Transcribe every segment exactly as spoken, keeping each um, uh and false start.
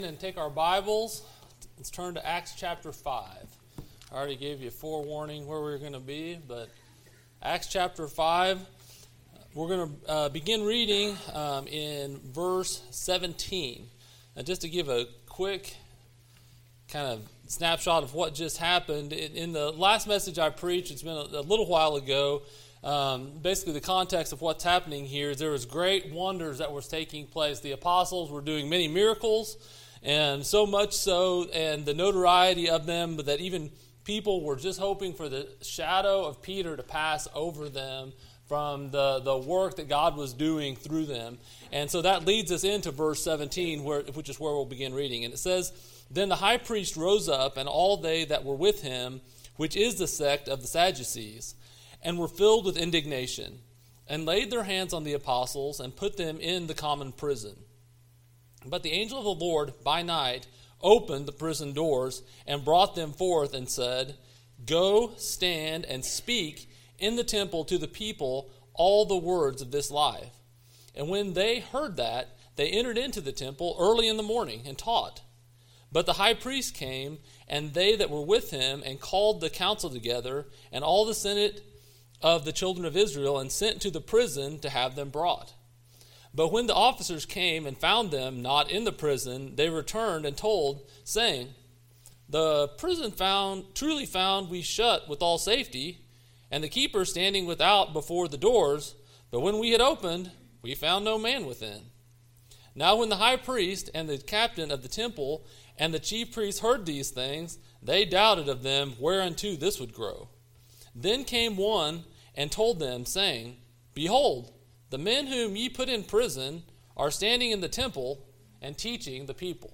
And take our Bibles. Let's turn to Acts chapter five. I already gave you a forewarning where we we're going to be, but Acts chapter five, we're going to uh, begin reading um, in verse seventeen. And just to give a quick kind of snapshot of what just happened, in, in the last message I preached, it's been a, a little while ago, Um, basically, the context of what's happening here is there was great wonders that was taking place. The apostles were doing many miracles, and so much so, and the notoriety of them, that even people were just hoping for the shadow of Peter to pass over them from the, the work that God was doing through them. And so that leads us into verse seventeen, where, which is where we'll begin reading. And it says, "Then the high priest rose up, and all they that were with him, which is the sect of the Sadducees, and were filled with indignation, and laid their hands on the apostles, and put them in the common prison. But the angel of the Lord by night opened the prison doors, and brought them forth, and said, Go, stand, and speak in the temple to the people all the words of this life. And when they heard that, they entered into the temple early in the morning, and taught. But the high priest came, and they that were with him, and called the council together, and all the senate of the children of Israel, and sent to the prison to have them brought. But when the officers came and found them not in the prison, they returned and told, saying, The prison found truly found we shut with all safety, and the keeper standing without before the doors. But when we had opened, we found no man within. Now when the high priest and the captain of the temple and the chief priests heard these things, they doubted of them whereunto this would grow. Then came one and told them, saying, Behold, the men whom ye put in prison are standing in the temple and teaching the people."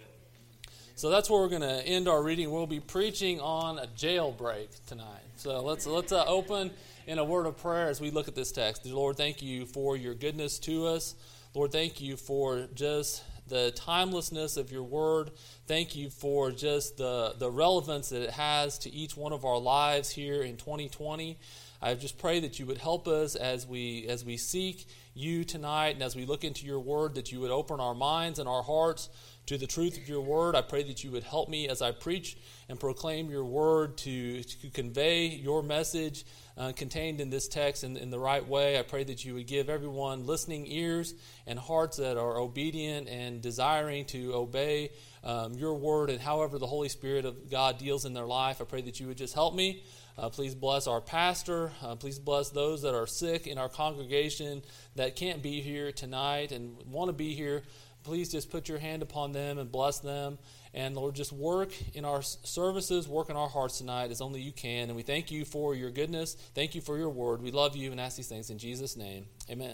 So that's where we're going to end our reading. We'll be preaching on a jailbreak tonight. So let's let's uh, open in a word of prayer as we look at this text. Lord, thank you for your goodness to us. Lord, thank you for just the timelessness of your word. Thank you for just the, the relevance that it has to each one of our lives here in twenty twenty. I just pray that you would help us as we as we seek you tonight, and as we look into your word, that you would open our minds and our hearts to the truth of your word. I pray that you would help me as I preach and proclaim your word to, to convey your message uh, contained in this text in, in the right way. I pray that you would give everyone listening ears and hearts that are obedient and desiring to obey um, your word, and however the Holy Spirit of God deals in their life. I pray that you would just help me. Uh, please bless our pastor. Uh, please bless those that are sick in our congregation that can't be here tonight and want to be here. Please just put your hand upon them and bless them. And Lord, just work in our services, work in our hearts tonight as only you can. And we thank you for your goodness. Thank you for your word. We love you and ask these things in Jesus' name. Amen.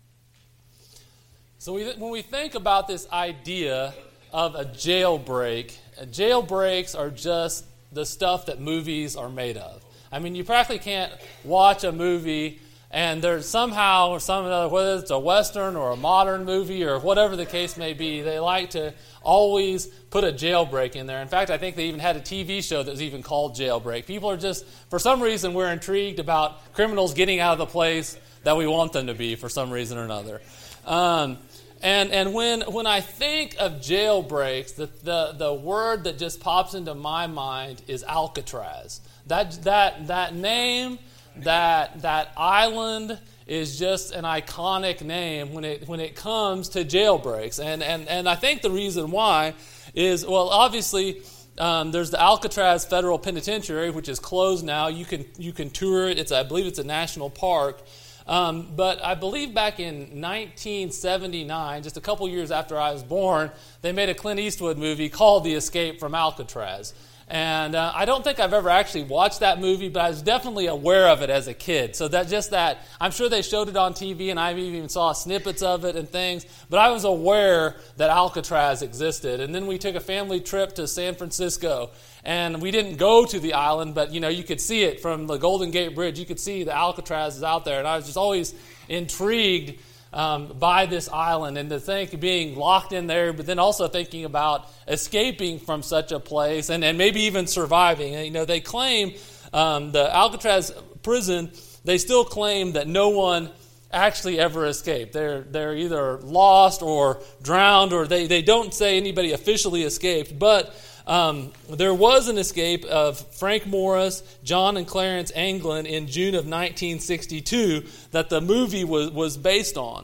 So we, when we think about this idea of a jailbreak, jailbreaks are just the stuff that movies are made of. I mean, you practically can't watch a movie and there's somehow, or some other, whether it's a Western or a modern movie or whatever the case may be, they like to always put a jailbreak in there. In fact, I think they even had a T V show that was even called Jailbreak. People are just, for some reason, we're intrigued about criminals getting out of the place that we want them to be for some reason or another. Um, and and when when I think of jailbreaks, the, the, the word that just pops into my mind is Alcatraz. That that that name, that that island is just an iconic name when it when it comes to jailbreaks. And and, and I think the reason why is, well, obviously um, there's the Alcatraz Federal Penitentiary, which is closed now. You can you can tour it. It's I believe it's a national park. Um, but I believe back in nineteen seventy-nine, just a couple years after I was born, they made a Clint Eastwood movie called The Escape from Alcatraz. And uh, I don't think I've ever actually watched that movie, but I was definitely aware of it as a kid. So that just that, I'm sure they showed it on T V, and I even saw snippets of it and things. But I was aware that Alcatraz existed. And then we took a family trip to San Francisco, and we didn't go to the island, but you know you could see it from the Golden Gate Bridge. You could see the Alcatraz is out there, and I was just always intrigued Um, by this island, and to think being locked in there, but then also thinking about escaping from such a place and, and maybe even surviving. And, you know, they claim um, the Alcatraz prison, they still claim that no one actually ever escape. They're they're either lost or drowned, or they, they don't say anybody officially escaped. But um, there was an escape of Frank Morris, John and Clarence Anglin in June of nineteen sixty-two that the movie was, was based on.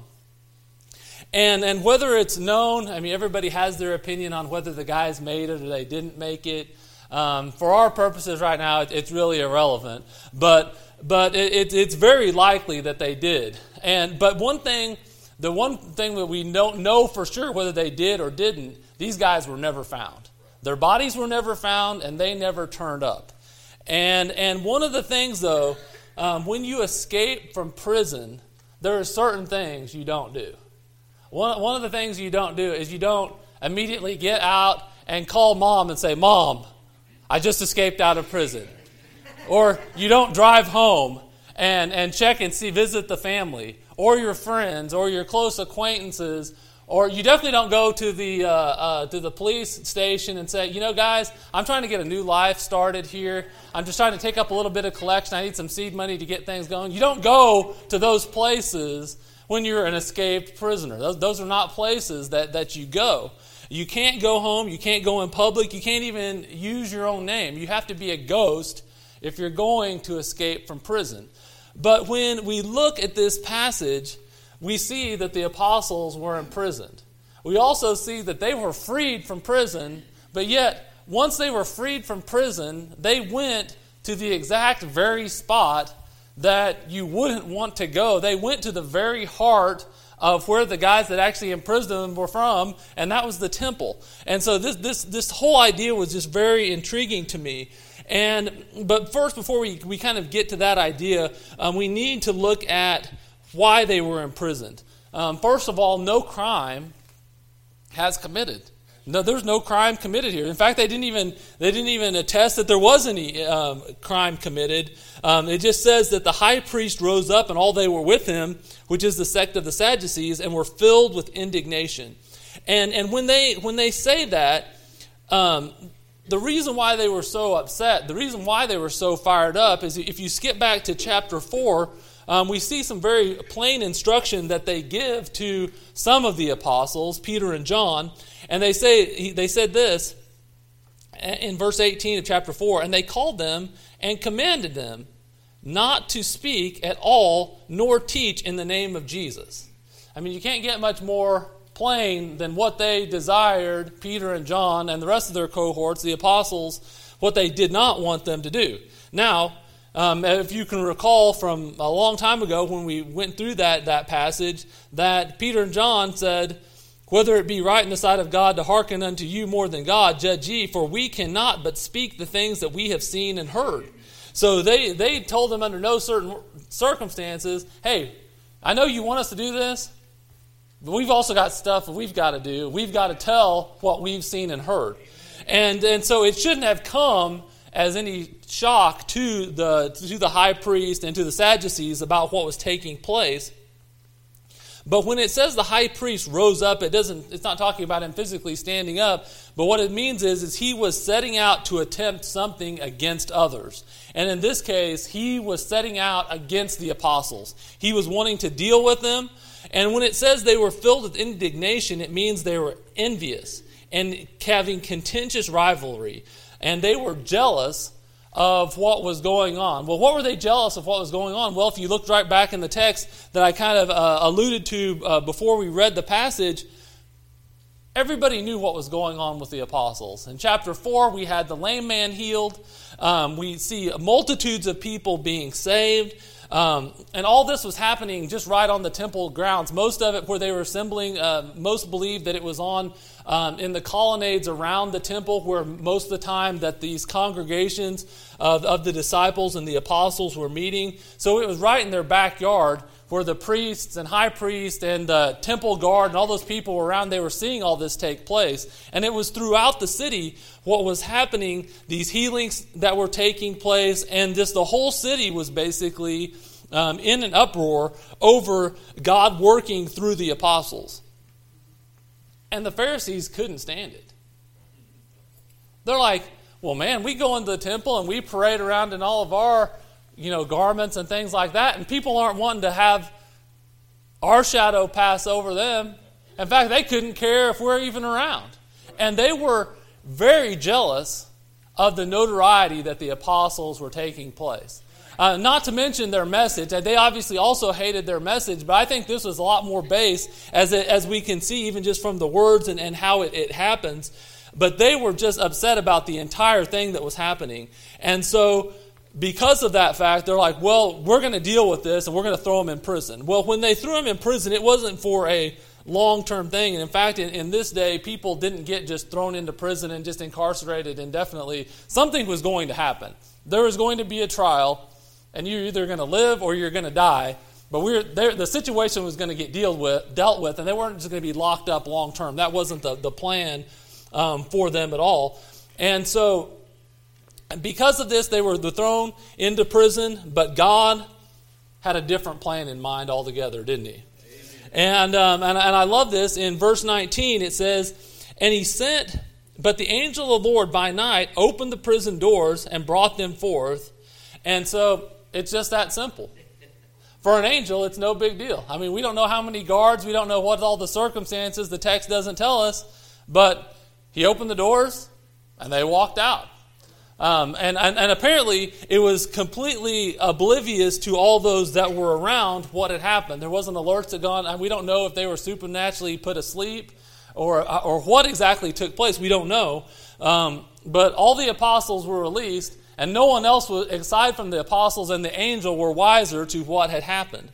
And and whether it's known, I mean, everybody has their opinion on whether the guys made it or they didn't make it. Um, for our purposes right now, it, it's really irrelevant. But but it, it, it's very likely that they did. And but one thing, the one thing that we don't know for sure whether they did or didn't, these guys were never found. Their bodies were never found, and they never turned up. And and one of the things, though, um, when you escape from prison, there are certain things you don't do. One one of the things you don't do is you don't immediately get out and call mom and say, "Mom, I just escaped out of prison." Or you don't drive home and, and check and see, visit the family or your friends or your close acquaintances. Or you definitely don't go to the uh, uh, to the police station and say, "You know, guys, I'm trying to get a new life started here. I'm just trying to take up a little bit of collection. I need some seed money to get things going." You don't go to those places when you're an escaped prisoner. Those, those are not places that, that you go. You can't go home. You can't go in public. You can't even use your own name. You have to be a ghost if you're going to escape from prison. But when we look at this passage, we see that the apostles were imprisoned. We also see that they were freed from prison, but yet once they were freed from prison, they went to the exact very spot that you wouldn't want to go. They went to the very heart of where the guys that actually imprisoned them were from, and that was the temple. And so this this this whole idea was just very intriguing to me. And but first, before we, we kind of get to that idea, um, we need to look at why they were imprisoned. Um, first of all, no crime has committed. No, there's no crime committed here. In fact, they didn't even they didn't even attest that there was any um, crime committed. Um, it just says that the high priest rose up and all they were with him, which is the sect of the Sadducees, and were filled with indignation. And and when they when they say that, um, the reason why they were so upset, the reason why they were so fired up, is if you skip back to chapter four. Um, we see some very plain instruction that they give to some of the apostles, Peter and John, and they say they said this in verse eighteen of chapter four, and they called them and commanded them not to speak at all nor teach in the name of Jesus. I mean, you can't get much more plain than what they desired, Peter and John and the rest of their cohorts, the apostles, what they did not want them to do. Now, Um, if you can recall from a long time ago when we went through that, that passage, that Peter and John said, "Whether it be right in the sight of God to hearken unto you more than God, judge ye, for we cannot but speak the things that we have seen and heard." So they, they told them under no certain circumstances, "Hey, I know you want us to do this, but we've also got stuff that we've got to do. We've got to tell what we've seen and heard." And, and so it shouldn't have come as any shock to the to the high priest and to the Sadducees about what was taking place. But when it says the high priest rose up, it doesn't it's not talking about him physically standing up, but what it means is, is he was setting out to attempt something against others. And in this case, he was setting out against the apostles. He was wanting to deal with them. And when it says they were filled with indignation, it means they were envious and having contentious rivalry. And they were jealous of what was going on. Well, what were they jealous of what was going on? Well, if you look right back in the text that I kind of uh, alluded to uh, before we read the passage, everybody knew what was going on with the apostles. In chapter four, we had the lame man healed. Um, we see multitudes of people being saved. Um, and all this was happening just right on the temple grounds. Most of it where they were assembling, uh, most believed that it was on um, in the colonnades around the temple, where most of the time that these congregations of, of the disciples and the apostles were meeting. So it was right in their backyard where the priests and high priest and the temple guard and all those people were around. They were seeing all this take place. And it was throughout the city what was happening, these healings that were taking place, and just the whole city was basically um, in an uproar over God working through the apostles. And the Pharisees couldn't stand it. They're like, well, man, we go into the temple and we parade around in all of our, you know, garments and things like that, and people aren't wanting to have our shadow pass over them. In fact, they couldn't care if we're even around. And they were very jealous of the notoriety that the apostles were taking place. Uh, not to mention their message. They obviously also hated their message, but I think this was a lot more base, as it, as we can see even just from the words and, and how it, it happens. But they were just upset about the entire thing that was happening. And so because of that fact, they're like, well, we're going to deal with this and we're going to throw them in prison. Well, when they threw them in prison, it wasn't for a long-term thing. And in fact, in, in this day, people didn't get just thrown into prison and just incarcerated indefinitely. Something was going to happen. There was going to be a trial, and you're either going to live or you're going to die. But we're there, the situation was going to get dealt with, dealt with, and they weren't just going to be locked up long-term. That wasn't the, the plan um, for them at all. And so because of this, they were thrown into prison, but God had a different plan in mind altogether, didn't he? And, um, and and I love this. In verse nineteen, it says, and he sent, but the angel of the Lord by night opened the prison doors and brought them forth. And so it's just that simple. For an angel, it's no big deal. I mean, we don't know how many guards. We don't know what all the circumstances. The text doesn't tell us. But he opened the doors and they walked out. Um, and, and, and apparently it was completely oblivious to all those that were around what had happened. There wasn't alerts that gone, and we don't know if they were supernaturally put asleep or or what exactly took place. We don't know. Um, but all the apostles were released, and no one else, was, aside from the apostles and the angel, were wiser to what had happened.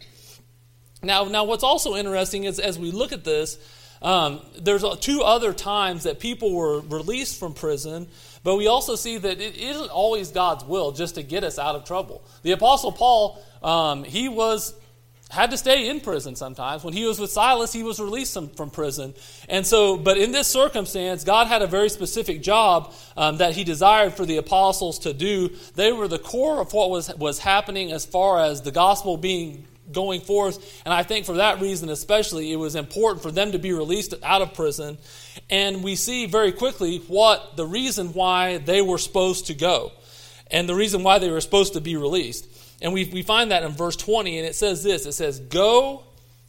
Now, now what's also interesting is as we look at this, um, there's two other times that people were released from prison. But we also see that it isn't always God's will just to get us out of trouble. The Apostle Paul, um, he was had to stay in prison sometimes. When he was with Silas, he was released from prison. And so, but in this circumstance, God had a very specific job um, that he desired for the apostles to do. They were the core of what was, was happening as far as the gospel being going forth. And I think for that reason especially, it was important for them to be released out of prison. And we see very quickly what the reason why they were supposed to go and the reason why they were supposed to be released. And we, we find that in verse twenty, and it says this. It says, go,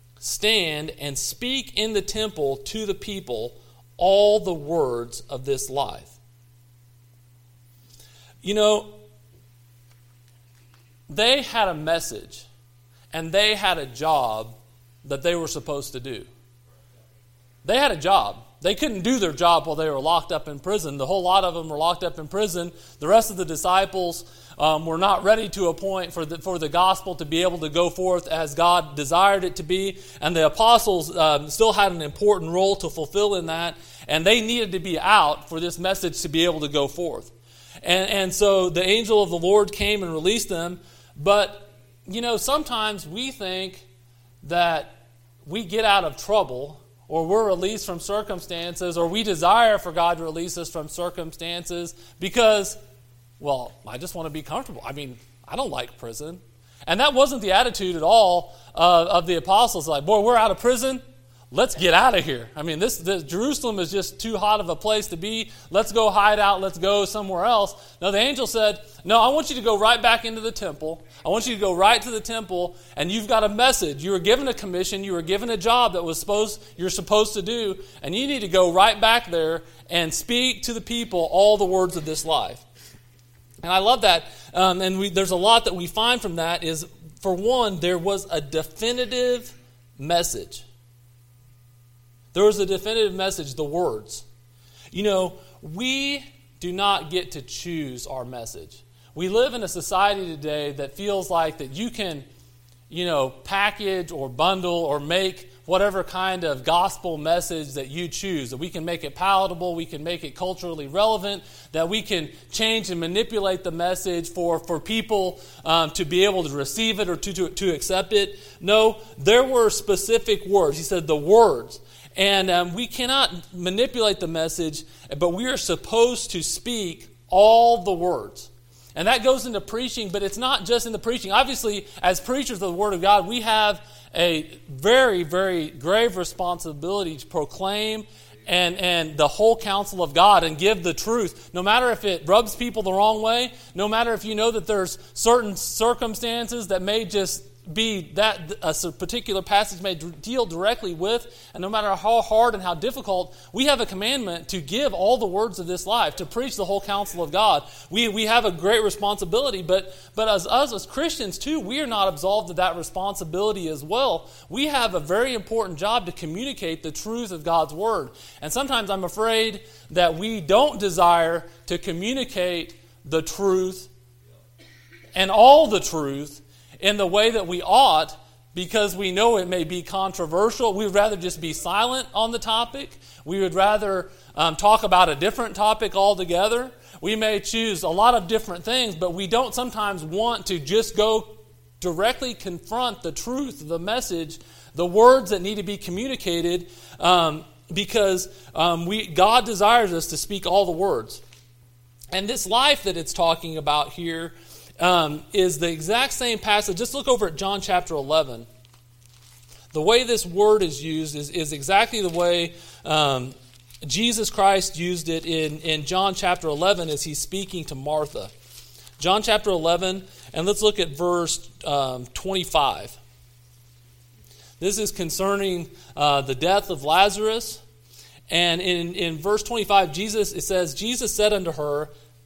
stand, and speak in the temple to the people all the words of this life. You know, they had a message, and they had a job that they were supposed to do. They had a job. They couldn't do their job while they were locked up in prison. The whole lot of them were locked up in prison. The rest of the disciples um, were not ready to a point for the, for the gospel to be able to go forth as God desired it to be. And the apostles um, still had an important role to fulfill in that. And they needed to be out for this message to be able to go forth. And, and so the angel of the Lord came and released them. But, you know, sometimes we think that we get out of trouble, or we're released from circumstances, or we desire for God to release us from circumstances because, well, I just want to be comfortable. I mean, I don't like prison. And that wasn't the attitude at all uh, of the apostles. Like, boy, we're out of prison. Let's get out of here. I mean, this, this Jerusalem is just too hot of a place to be. Let's go hide out. Let's go somewhere else. No, the angel said, no, I want you to go right back into the temple. I want you to go right to the temple, and you've got a message. You were given a commission. You were given a job that was supposed you're supposed to do, and you need to go right back there and speak to the people all the words of this life. And I love that. Um, and we, there's a lot that we find from that is, for one, there was a definitive message. There was a definitive message, the words. You know, we do not get to choose our message. We live in a society today that feels like that you can, you know, package or bundle or make whatever kind of gospel message that you choose. That we can make it palatable, we can make it culturally relevant, that we can change and manipulate the message for, for people um, to be able to receive it or to, to, to accept it. No, there were specific words. He said the words. And um, we cannot manipulate the message, but we are supposed to speak all the words. And that goes into preaching, but it's not just in the preaching. Obviously, as preachers of the Word of God, we have a very, very grave responsibility to proclaim and, and the whole counsel of God and give the truth. No matter if it rubs people the wrong way, no matter if you know that there's certain circumstances that may just be that a particular passage may deal directly with, and no matter how hard and how difficult, we have a commandment to give all the words of this life, to preach the whole counsel of God. We we have a great responsibility, but but as us as Christians too, we are not absolved of that responsibility as well. We have a very important job to communicate the truth of God's word. And sometimes I'm afraid that we don't desire to communicate the truth and all the truth in the way that we ought, because we know it may be controversial. We would rather just be silent on the topic. We would rather um, talk about a different topic altogether. We may choose a lot of different things, but we don't sometimes want to just go directly confront the truth, the message, the words that need to be communicated, um, because um, we God desires us to speak all the words. And this life that it's talking about here Um, is the exact same passage. Just look over at John chapter eleven. The way this word is used is, is exactly the way um, Jesus Christ used it in, in John chapter eleven as he's speaking to Martha. John chapter eleven, and let's look at verse um, twenty-five. This is concerning uh, the death of Lazarus. And in, in verse twenty-five, Jesus it says, Jesus said unto her,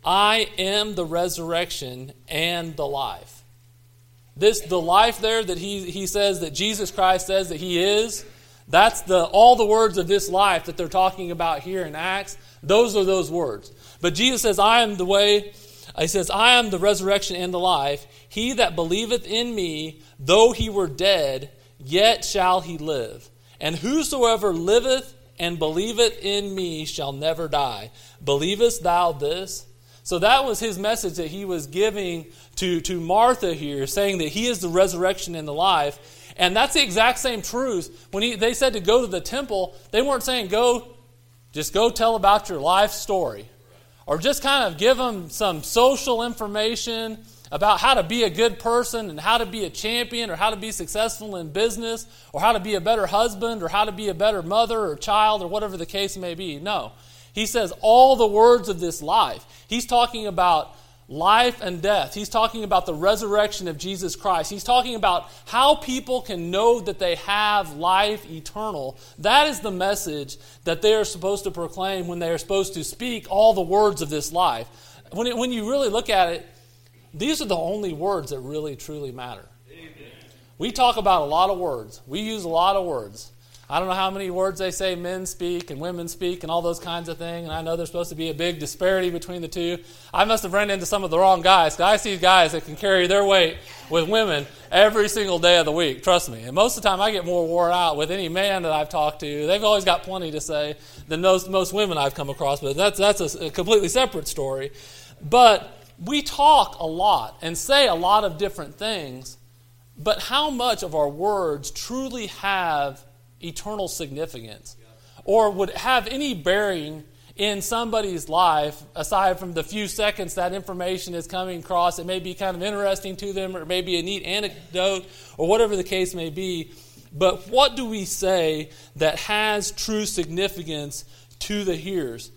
I am the resurrection and the life. This, the life there that he, he says that Jesus Christ says that he is, that's the all the words of this life that they're talking about here in Acts. Those are those words. But Jesus says, I am the way, he says, I am the resurrection and the life. He that believeth in me, though he were dead, yet shall he live. And whosoever liveth and believeth in me shall never die. Believest thou this? So that was his message that he was giving to, to Martha here, saying that he is the resurrection and the life. And that's the exact same truth. When he, they said to go to the temple, they weren't saying, go, just go tell about your life story. Or just kind of give them some social information about how to be a good person and how to be a champion or how to be successful in business or how to be a better husband or how to be a better mother or child or whatever the case may be. No. He says all the words of this life. He's talking about life and death. He's talking about the resurrection of Jesus Christ. He's talking about how people can know that they have life eternal. That is the message that they are supposed to proclaim when they are supposed to speak all the words of this life. When, it, when you really look at it, these are the only words that really, truly matter. Amen. We talk about a lot of words. We use a lot of words. I don't know how many words they say men speak and women speak and all those kinds of things. And I know there's supposed to be a big disparity between the two. I must have run into some of the wrong guys. I see guys that can carry their weight with women every single day of the week. Trust me. And most of the time I get more worn out with any man that I've talked to. They've always got plenty to say than most, most women I've come across. But that's, that's a, a completely separate story. But we talk a lot and say a lot of different things. But how much of our words truly have eternal significance or would have any bearing in somebody's life aside from the few seconds that information is coming across? It may be kind of interesting to them or it may be a neat anecdote or whatever the case may be. But what do we say that has true significance to the hearers?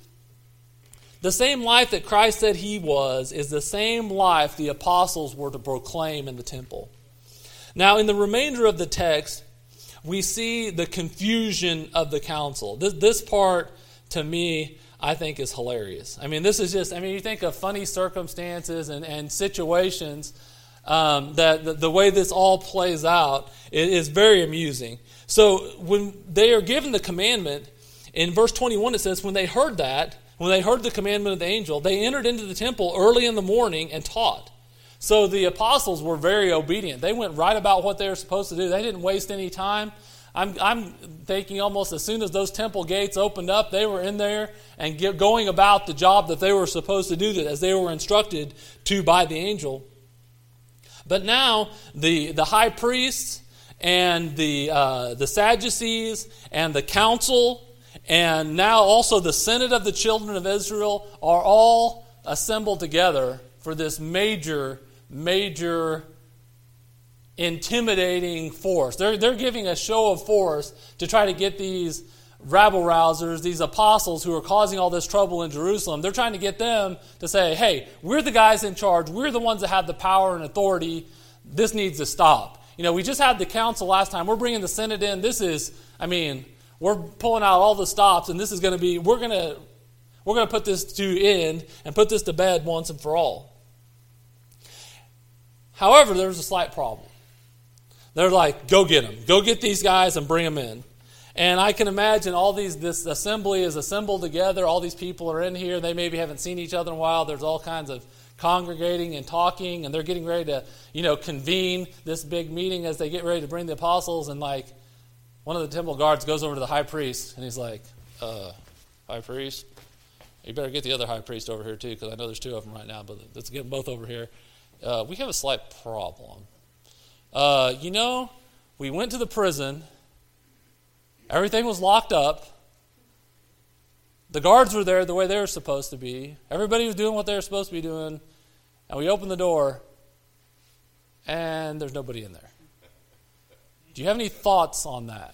The same life that Christ said he was is the same life the apostles were to proclaim in the temple. Now, in the remainder of the text, we see the confusion of the council. This, this part, to me, I think is hilarious. I mean, this is just, I mean, you think of funny circumstances and, and situations, um, that the, the way this all plays out is, is very amusing. So when they are given the commandment, in verse twenty-one it says, when they heard that, when they heard the commandment of the angel, they entered into the temple early in the morning and taught. So the apostles were very obedient. They went right about what they were supposed to do. They didn't waste any time. I'm, I'm thinking almost as soon as those temple gates opened up, they were in there and get, going about the job that they were supposed to do, as they were instructed to by the angel. But now the, the high priests and the, uh, the Sadducees and the council and now also the Senate of the children of Israel are all assembled together for this major major intimidating force. They're, they're giving a show of force to try to get these rabble-rousers, these apostles who are causing all this trouble in Jerusalem. They're trying to get them to say, hey, we're the guys in charge. We're the ones that have the power and authority. This needs to stop. you know, we just had the council last time. We're bringing the Senate in. This is, I mean, we're pulling out all the stops, and this is going to be, we're going to, we're going to put this to end and put this to bed once and for all. However, there's a slight problem. They're like, go get them. Go get these guys and bring them in. And I can imagine all these, this assembly is assembled together. All these people are in here. They maybe haven't seen each other in a while. There's all kinds of congregating and talking, and they're getting ready to, you know, convene this big meeting as they get ready to bring the apostles. And like, one of the temple guards goes over to the high priest, and he's like, uh, high priest, you better get the other high priest over here too, because I know there's two of them right now, but let's get them both over here. Uh, we have a slight problem. Uh, you know, we went to the prison. Everything was locked up. The guards were there the way they were supposed to be. Everybody was doing what they were supposed to be doing. And we opened the door, and there's nobody in there. Do you have any thoughts on that?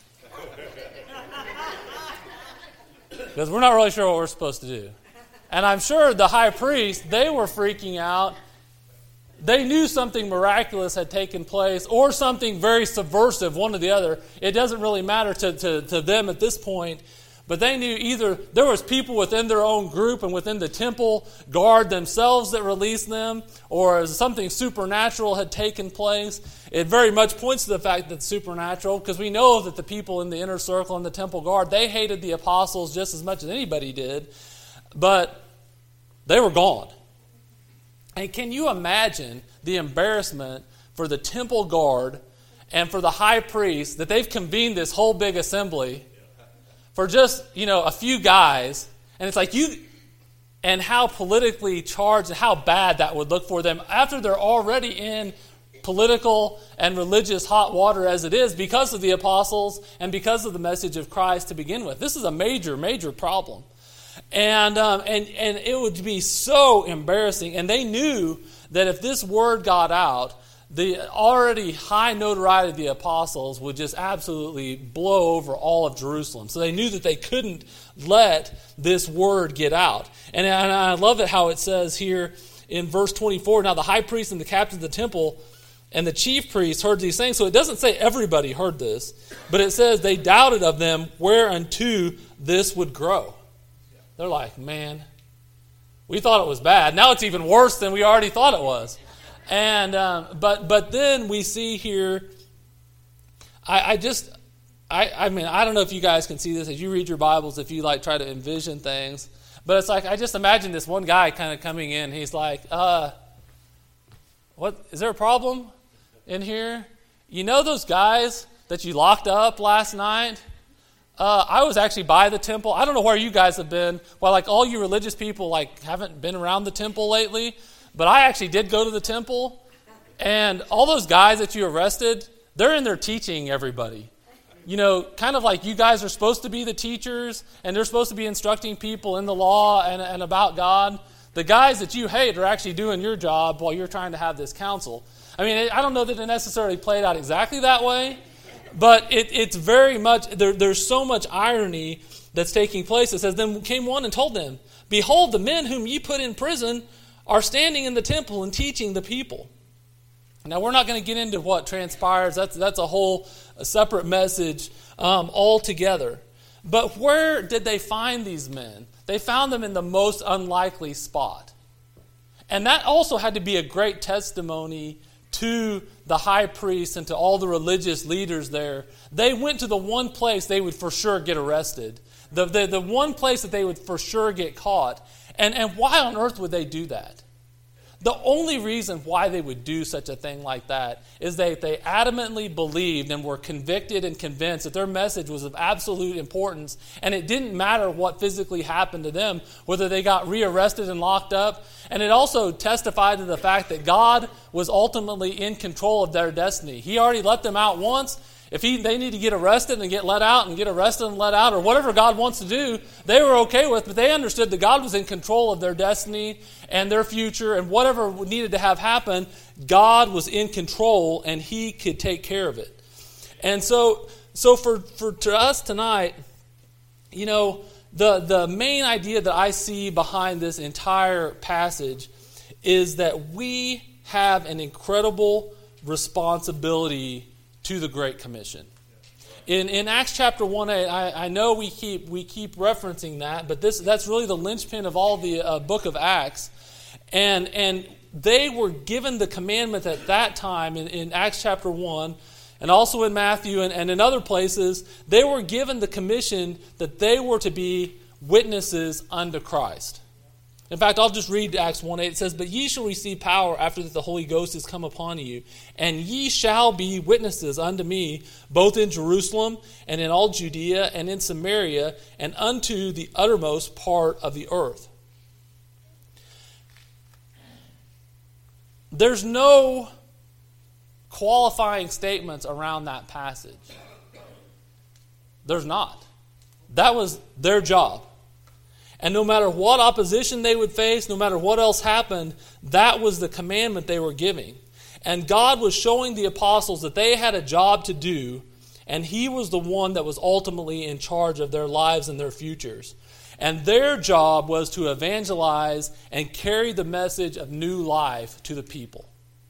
Because we're not really sure what we're supposed to do. And I'm sure the high priest, they were freaking out. They knew something miraculous had taken place or something very subversive, one or the other. It doesn't really matter to, to, to them at this point. But they knew either there was people within their own group and within the temple guard themselves that released them, or something supernatural had taken place. It very much points to the fact that it's supernatural, because we know that the people in the inner circle and the temple guard, they hated the apostles just as much as anybody did. But they were gone. And can you imagine the embarrassment for the temple guard and for the high priest that they've convened this whole big assembly for just, you know, a few guys, and it's like you, and how politically charged and how bad that would look for them after they're already in political and religious hot water as it is because of the apostles and because of the message of Christ to begin with. This is a major, major problem. And um, and and it would be so embarrassing. And they knew that if this word got out, the already high notoriety of the apostles would just absolutely blow over all of Jerusalem. So they knew that they couldn't let this word get out. And, and I love it how it says here in verse twenty-four, now the high priest and the captain of the temple and the chief priests heard these things. So it doesn't say everybody heard this, but it says they doubted of them whereunto this would grow. They're like, man, we thought it was bad. Now it's even worse than we already thought it was. And um, but but then we see here, I, I just, I, I mean, I don't know if you guys can see this as you read your Bibles, if you like try to envision things. But it's like, I just imagine this one guy kind of coming in. He's like, uh, what, is there a problem in here? You know those guys that you locked up last night? Uh, I was actually by the temple. I don't know where you guys have been. Well, like all you religious people like haven't been around the temple lately. But I actually did go to the temple. And all those guys that you arrested, they're in there teaching everybody. You know, kind of like you guys are supposed to be the teachers. And they're supposed to be instructing people in the law and, and about God. The guys that you hate are actually doing your job while you're trying to have this council. I mean, I don't know that it necessarily played out exactly that way. But it, it's very much, there, there's so much irony that's taking place. It says, then came one and told them, behold, the men whom ye put in prison are standing in the temple and teaching the people. Now, we're not going to get into what transpires. That's, that's a whole a separate message um, altogether. But where did they find these men? They found them in the most unlikely spot. And that also had to be a great testimony to the high priest and to all the religious leaders there. They went to the one place they would for sure get arrested. The, the, the one place that they would for sure get caught. And, and why on earth would they do that? The only reason why they would do such a thing like that is that they adamantly believed and were convicted and convinced that their message was of absolute importance, and it didn't matter what physically happened to them, whether they got rearrested and locked up. And it also testified to the fact that God was ultimately in control of their destiny. He already let them out once. If he, they need to get arrested and get let out and get arrested and let out, or whatever God wants to do, they were okay with, but they understood that God was in control of their destiny and their future, and whatever needed to have happen, God was in control and he could take care of it. And so so for, for to us tonight, you know, the, the main idea that I see behind this entire passage is that we have an incredible responsibility to the Great Commission. In in Acts chapter one eight, I, I know we keep we keep referencing that, but this that's really the linchpin of all the uh, book of Acts. And and they were given the commandment at that time in, in Acts chapter one, and also in Matthew and, and in other places, they were given the commission that they were to be witnesses unto Christ. In fact, I'll just read Acts one eight. It says, "But ye shall receive power after that the Holy Ghost is come upon you, and ye shall be witnesses unto me, both in Jerusalem and in all Judea and in Samaria, and unto the uttermost part of the earth." There's no qualifying statements around that passage. There's not. That was their job. And no matter what opposition they would face, no matter what else happened, that was the commandment they were giving. And God was showing the apostles that they had a job to do, and He was the one that was ultimately in charge of their lives and their futures. And their job was to evangelize and carry the message of new life to the people.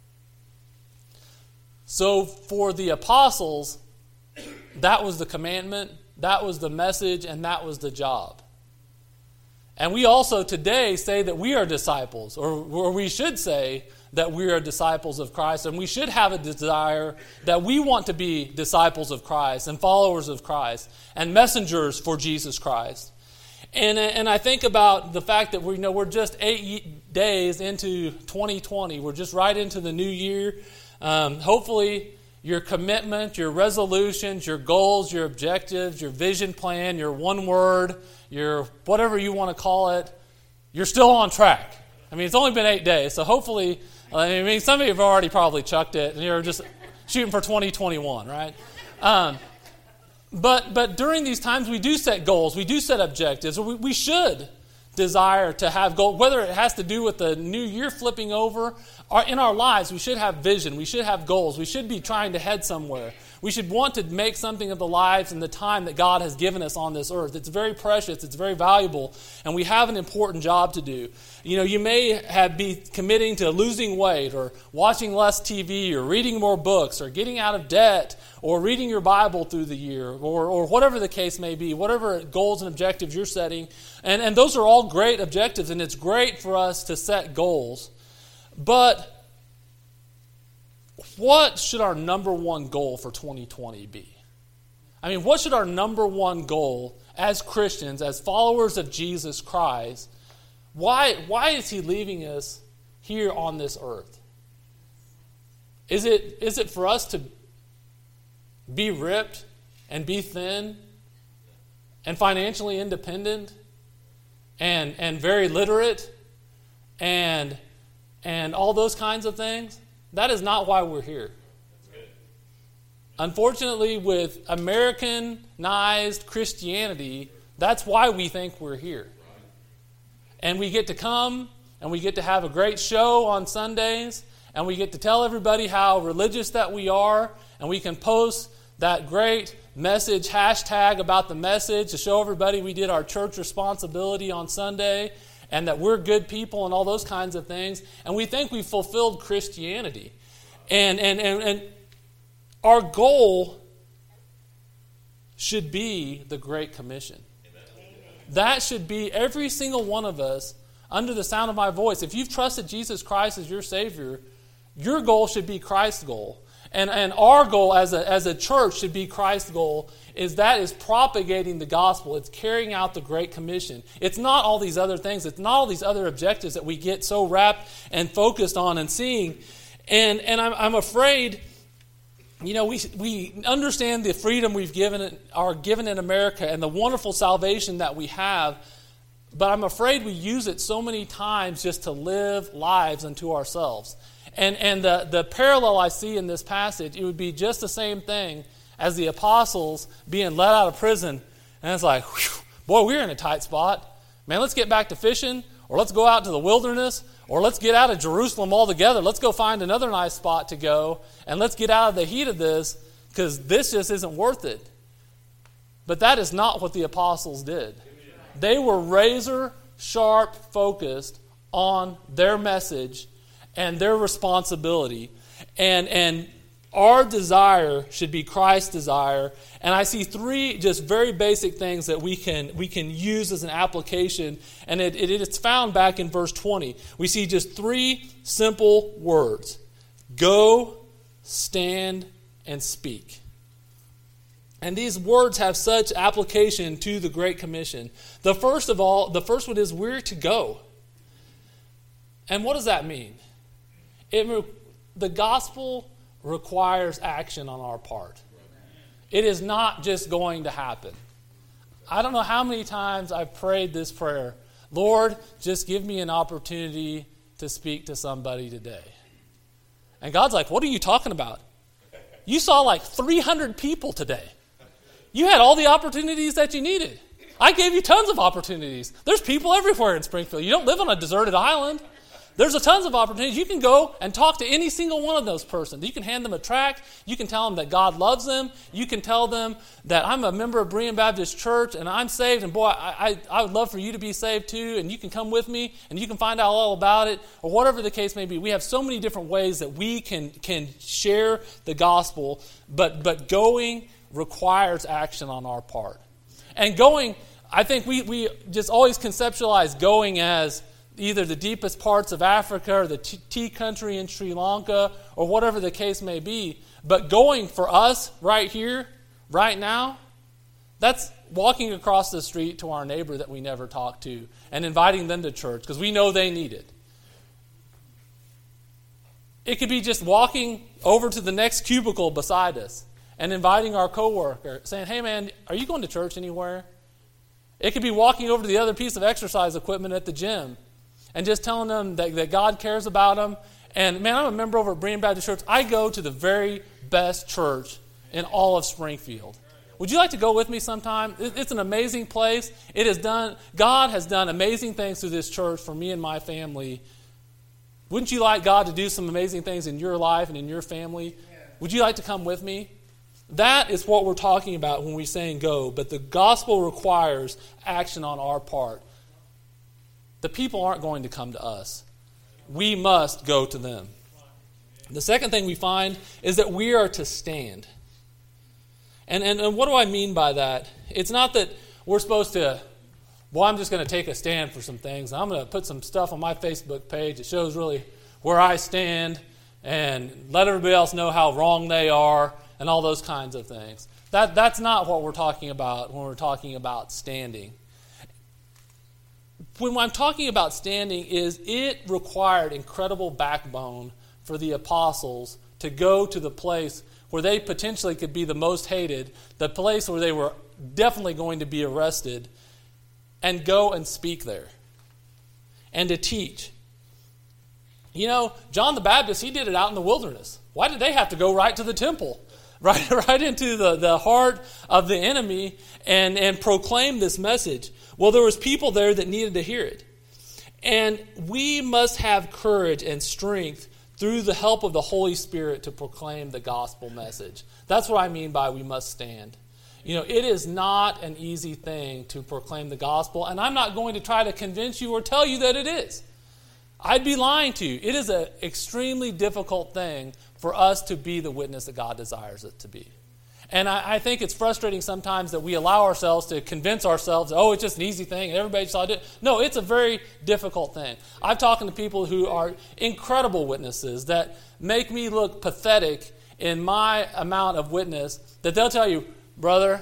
So for the apostles, that was the commandment, that was the message, and that was the job. And we also today say that we are disciples, or, or we should say that we are disciples of Christ, and we should have a desire that we want to be disciples of Christ and followers of Christ and messengers for Jesus Christ. And, and I think about the fact that we you know we're just eight days into twenty twenty. We're just right into the new year. Um, hopefully your commitment, your resolutions, your goals, your objectives, your vision plan, your one word, your whatever you want to call it, you're still on track. I mean, it's only been eight days, so hopefully, I mean, some of you have already probably chucked it, and you're just shooting for twenty twenty-one, right? Um, but but during these times, we do set goals, we do set objectives, we, we should desire to have goals, whether it has to do with the new year flipping over, or in our lives, we should have vision, we should have goals, we should be trying to head somewhere. We should want to make something of the lives and the time that God has given us on this earth. It's very precious, it's very valuable, and we have an important job to do. You know, you may have be committing to losing weight, or watching less T V, or reading more books, or getting out of debt, or reading your Bible through the year, or, or whatever the case may be, whatever goals and objectives you're setting. And, and those are all great objectives, and it's great for us to set goals. But what should our number one goal for twenty twenty be? I mean, what should our number one goal as Christians, as followers of Jesus Christ, why, why is He leaving us here on this earth? Is it, is it for us to be ripped and be thin and financially independent and, and very literate and, and all those kinds of things? That is not why we're here. Unfortunately, with Americanized Christianity, that's why we think we're here. And we get to come, and we get to have a great show on Sundays, and we get to tell everybody how religious that we are, and we can post that great message hashtag about the message to show everybody we did our church responsibility on Sunday, and that we're good people and all those kinds of things. And we think we've fulfilled Christianity. And, and, and, and our goal should be the Great Commission. That should be every single one of us under the sound of my voice. If you've trusted Jesus Christ as your Savior, your goal should be Christ's goal. And, and our goal as a, as a church should be Christ's goal, is that is propagating the gospel. It's carrying out the Great Commission. It's not all these other things. It's not all these other objectives that we get so wrapped and focused on and seeing. And, and I'm, I'm afraid, you know, we, we understand the freedom we've given, are given in America and the wonderful salvation that we have, but I'm afraid we use it so many times just to live lives unto ourselves. And and the, the parallel I see in this passage, it would be just the same thing as the apostles being let out of prison. And it's like, whew, boy, we're in a tight spot. Man, let's get back to fishing, or let's go out to the wilderness, or let's get out of Jerusalem altogether. Let's go find another nice spot to go, and let's get out of the heat of this, because this just isn't worth it. But that is not what the apostles did. They were razor sharp focused on their message and their responsibility. And and our desire should be Christ's desire. And I see three just very basic things that we can we can use as an application. And it, it, it's found back in verse twenty. We see just three simple words. Go, stand, and speak. And these words have such application to the Great Commission. The first of all, the first one is we're to go. And what does that mean? It, the gospel requires action on our part. It is not just going to happen. I don't know how many times I've prayed this prayer. Lord, just give me an opportunity to speak to somebody today. And God's like, what are you talking about? You saw like three hundred people today. You had all the opportunities that you needed. I gave you tons of opportunities. There's people everywhere in Springfield. You don't live on a deserted island. There's a tons of opportunities. You can go and talk to any single one of those persons. You can hand them a tract. You can tell them that God loves them. You can tell them that I'm a member of Berean Baptist Church and I'm saved. And boy, I, I, I would love for you to be saved too. And you can come with me and you can find out all about it. Or whatever the case may be. We have so many different ways that we can, can share the gospel. But, but going requires action on our part. And going, I think we, we just always conceptualize going as either the deepest parts of Africa or the tea country in Sri Lanka or whatever the case may be. But going for us right here, right now, that's walking across the street to our neighbor that we never talked to and inviting them to church because we know they need it. It could be just walking over to the next cubicle beside us and inviting our coworker, saying, hey man, are you going to church anywhere? It could be walking over to the other piece of exercise equipment at the gym and just telling them that, that God cares about them. And man, I'm a member over at Berean Baptist Church. I go to the very best church in all of Springfield. Would you like to go with me sometime? It's an amazing place. It has done. God has done amazing things through this church for me and my family. Wouldn't you like God to do some amazing things in your life and in your family? Would you like to come with me? That is what we're talking about when we're saying go. But the gospel requires action on our part. The people aren't going to come to us. We must go to them. The second thing we find is that we are to stand. And, and, and what do I mean by that? It's not that we're supposed to, well, I'm just going to take a stand for some things. I'm going to put some stuff on my Facebook page that shows really where I stand and let everybody else know how wrong they are and all those kinds of things. That That's not what we're talking about when we're talking about standing. When I'm talking about standing is it required incredible backbone for the apostles to go to the place where they potentially could be the most hated, the place where they were definitely going to be arrested, and go and speak there and to teach. You know, John the Baptist, he did it out in the wilderness. Why did they have to go right to the temple? Right, right into the, the heart of the enemy and, and proclaim this message. Well, there was people there that needed to hear it. And we must have courage and strength through the help of the Holy Spirit to proclaim the gospel message. That's what I mean by we must stand. You know, it is not an easy thing to proclaim the gospel, and I'm not going to try to convince you or tell you that it is. I'd be lying to you. It is an extremely difficult thing for us to be the witness that God desires it to be. And I, I think it's frustrating sometimes that we allow ourselves to convince ourselves, oh, it's just an easy thing, and everybody just ought to do it. No, it's a very difficult thing. I've talked to people who are incredible witnesses that make me look pathetic in my amount of witness, that they'll tell you, brother,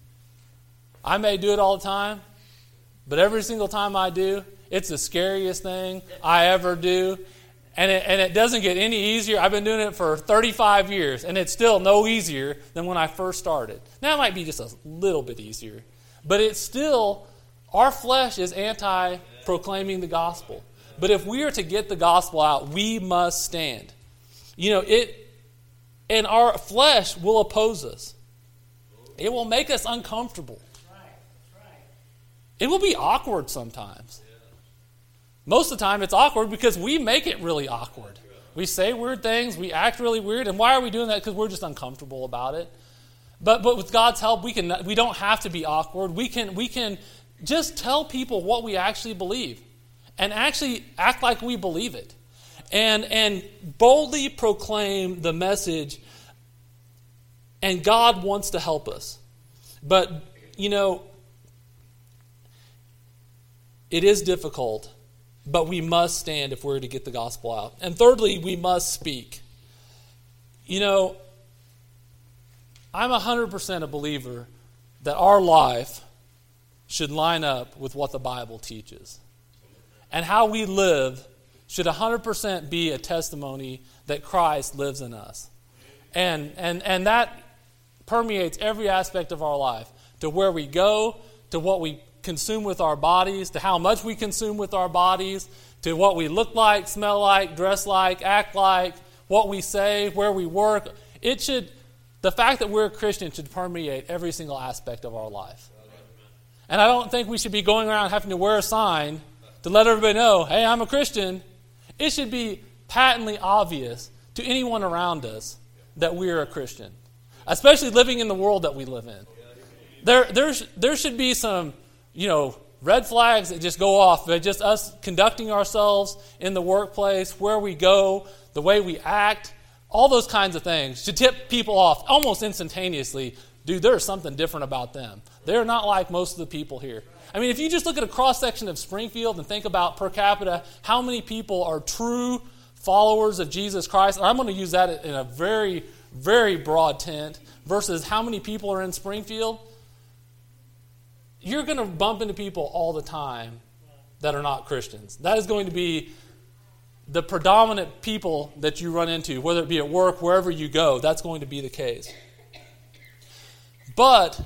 I may do it all the time, but every single time I do, it's the scariest thing I ever do. And it, and it doesn't get any easier. I've been doing it for thirty-five years, and it's still no easier than when I first started. Now, it might be just a little bit easier. But it's still, our flesh is anti-proclaiming the gospel. But if we are to get the gospel out, we must stand. You know, it, and our flesh will oppose us. It will make us uncomfortable. It will be awkward sometimes. Most of the time it's awkward because we make it really awkward. We say weird things, we act really weird, and why are we doing that? Because we're just uncomfortable about it. But but with God's help, we can we don't have to be awkward. We can we can just tell people what we actually believe and actually act like we believe it. And and boldly proclaim the message And God wants to help us. But, you know, it is difficult, but we must stand if we're to get the gospel out. And thirdly, we must speak. You know, I'm one hundred percent a believer that our life should line up with what the Bible teaches. And how we live should one hundred percent be a testimony that Christ lives in us. And, and, and that permeates every aspect of our life, to where we go, to what we consume with our bodies, to how much we consume with our bodies, to what we look like, smell like, dress like, act like, what we say, where we work. It should, the fact that we're a Christian should permeate every single aspect of our life. And I don't think we should be going around having to wear a sign to let everybody know, hey, I'm a Christian. It should be patently obvious to anyone around us that we're a Christian, especially living in the world that we live in. There, there's, there should be some, you know, red flags that just go off. But just us conducting ourselves in the workplace, where we go, the way we act, all those kinds of things should tip people off almost instantaneously. Dude, there's something different about them. They're not like most of the people here. I mean, if you just look at a cross-section of Springfield and think about per capita, how many people are true followers of Jesus Christ? I'm going to use that in a very, very broad tent versus how many people are in Springfield. You're going to bump into people all the time that are not Christians. That is going to be the predominant people that you run into, whether it be at work, wherever you go. That's going to be the case. But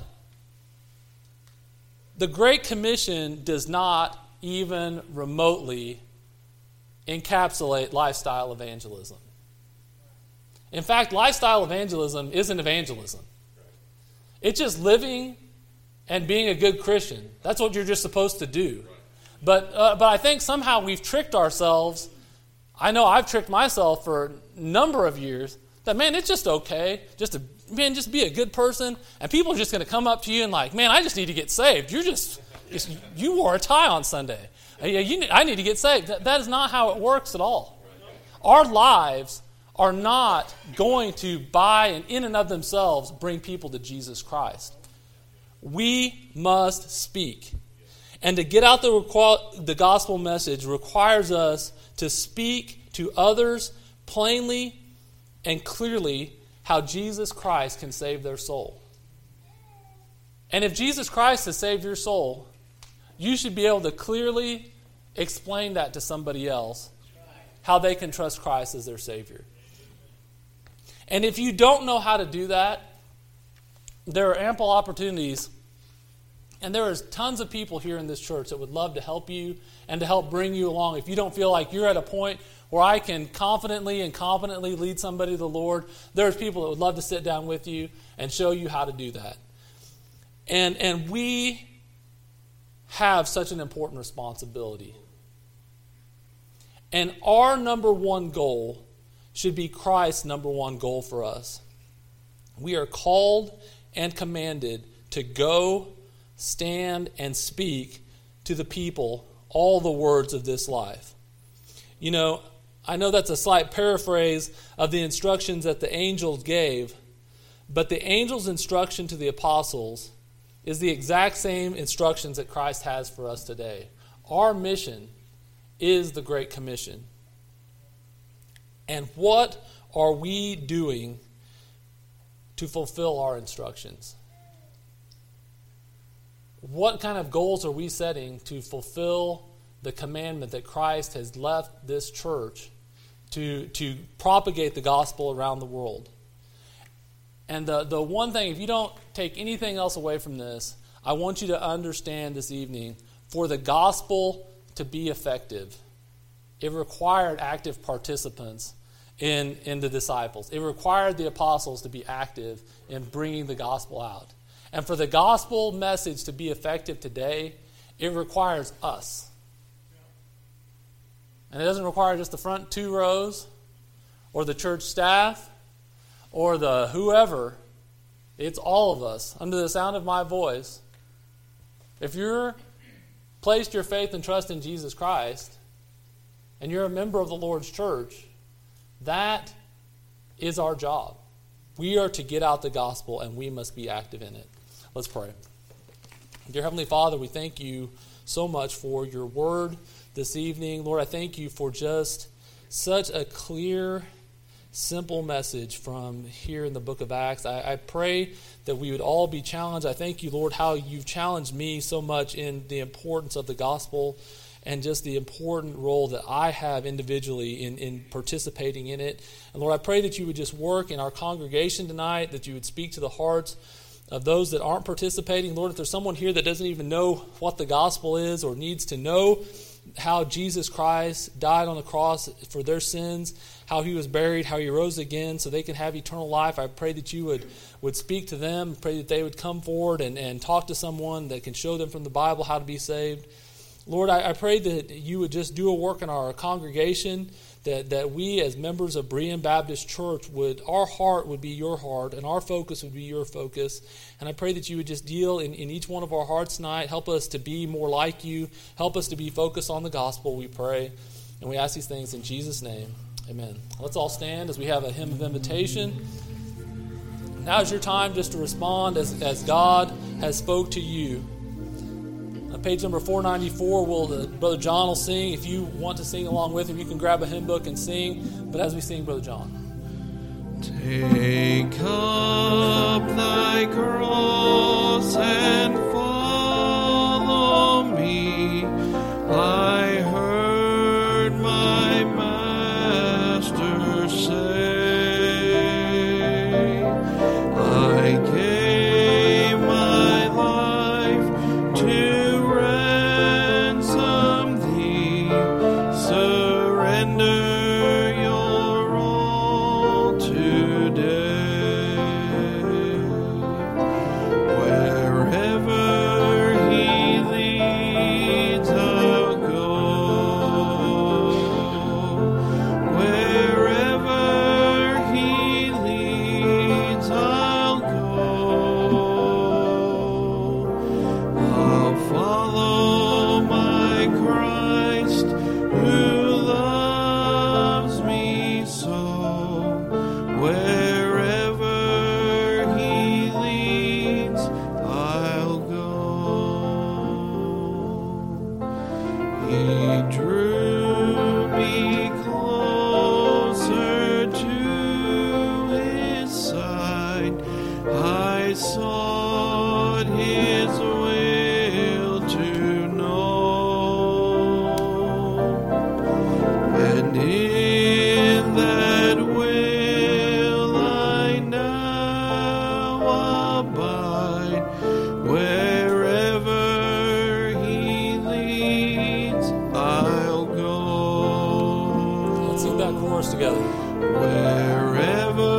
the Great Commission does not even remotely encapsulate lifestyle evangelism. In fact, lifestyle evangelism isn't evangelism. It's just living and being a good Christian. That's what you're just supposed to do. But uh, but I think somehow we've tricked ourselves. I know I've tricked myself for a number of years that, man, it's just okay just to, man, just be a good person. And people are just going to come up to you and like, man, I just need to get saved. You're just, just you wore a tie on Sunday. You, you, I need to get saved. That, that is not how it works at all. Our lives are not going to, by and in and of themselves, bring people to Jesus Christ. We must speak. And to get out the, the gospel message requires us to speak to others plainly and clearly how Jesus Christ can save their soul. And if Jesus Christ has saved your soul, you should be able to clearly explain that to somebody else, how they can trust Christ as their Savior. And if you don't know how to do that, there are ample opportunities. And there is tons of people here in this church that would love to help you and to help bring you along. If you don't feel like you're at a point where I can confidently and competently lead somebody to the Lord, there's people that would love to sit down with you and show you how to do that. And, and we have such an important responsibility. And our number one goal should be Christ's number one goal for us. We are called and commanded to go, stand, and speak to the people all the words of this life. You know, I know that's a slight paraphrase of the instructions that the angels gave, but the angels' instruction to the apostles is the exact same instructions that Christ has for us today. Our mission is the Great Commission. And what are we doing to fulfill our instructions? What kind of goals are we setting to fulfill the commandment that Christ has left this church to, to propagate the gospel around the world? And the, the one thing, if you don't take anything else away from this, I want you to understand this evening, for the gospel to be effective, it required active participants in, in the disciples. It required the apostles to be active in bringing the gospel out. And for the gospel message to be effective today, it requires us. And it doesn't require just the front two rows or the church staff or the whoever. It's all of us under the sound of my voice. If you're placed your faith and trust in Jesus Christ and you're a member of the Lord's church, that is our job. We are to get out the gospel, and we must be active in it. Let's pray. Dear Heavenly Father, we thank you so much for your word this evening. Lord, I thank you for just such a clear, simple message from here in the book of Acts. I, I pray that we would all be challenged. I thank you, Lord, how you've challenged me so much in the importance of the gospel and just the important role that I have individually in, in participating in it. And Lord, I pray that you would just work in our congregation tonight, that you would speak to the hearts of those that aren't participating. Lord, if there's someone here that doesn't even know what the gospel is or needs to know how Jesus Christ died on the cross for their sins, how he was buried, how he rose again so they can have eternal life, I pray that you would, would speak to them. Pray that they would come forward and, and talk to someone that can show them from the Bible how to be saved. Lord, I, I pray that you would just do a work in our congregation, that, that we as members of Berean Baptist Church, would our heart would be your heart and our focus would be your focus. And I pray that you would just deal in, in each one of our hearts tonight. Help us to be more like you. Help us to be focused on the gospel, we pray. And we ask these things in Jesus' name. Amen. Let's all stand as we have a hymn of invitation. Now is your time just to respond as, as God has spoke to you. On page number four ninety-four, will uh, Brother John will sing. If you want to sing along with him, you can grab a hymn book and sing. But as we sing, Brother John. Take up thy cross and follow me. I heard my Master say, I gave my life to ransom thee. Surrender your all today. Wherever he leads, I'll go. Wherever he leads, I'll go. I'll follow my Christ who loves me so. Wherever he leads, I'll go. He drew me closer to his side. I sought his will to know, and in that will I now abide. Wherever he leads, I'll go. Let's sing that chorus together. Wherever